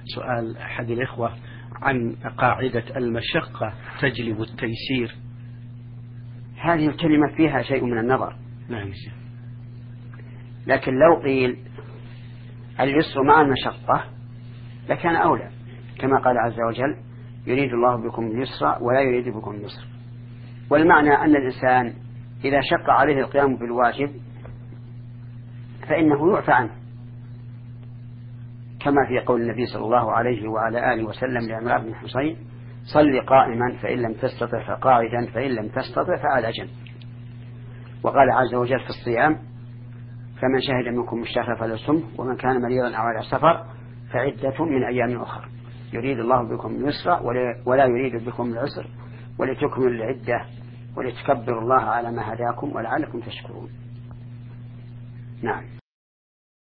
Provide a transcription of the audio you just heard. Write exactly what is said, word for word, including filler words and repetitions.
سؤال أحد الإخوة عن قاعدة المشقة تجلب التيسير. هذه الكلمة فيها شيء من النظر. نعم. لكن لو قيل اليسر مع المشقة لكان أولى، كما قال عز وجل يريد الله بكم اليسر ولا يريد بكم اليسر. والمعنى أن الإنسان إذا شق عليه القيام بالواجب فإنه يعفى عنه، كما في قول النبي صلى الله عليه وعلى آله وسلم لعمران بن حصين صل قائما فإن لم تستطع فقاعدا فإن لم تستطع فعلى جنب. وقال عز وجل في الصيام فمن شهد منكم الشهر فليصمه ومن كان مريضا أو على سفر فعدة من أيام أخرى يريد الله بكم اليسر ولا يريد بكم العسر ولتكملوا العدة ولتكبروا الله على ما هداكم ولعلكم تشكرون. نعم.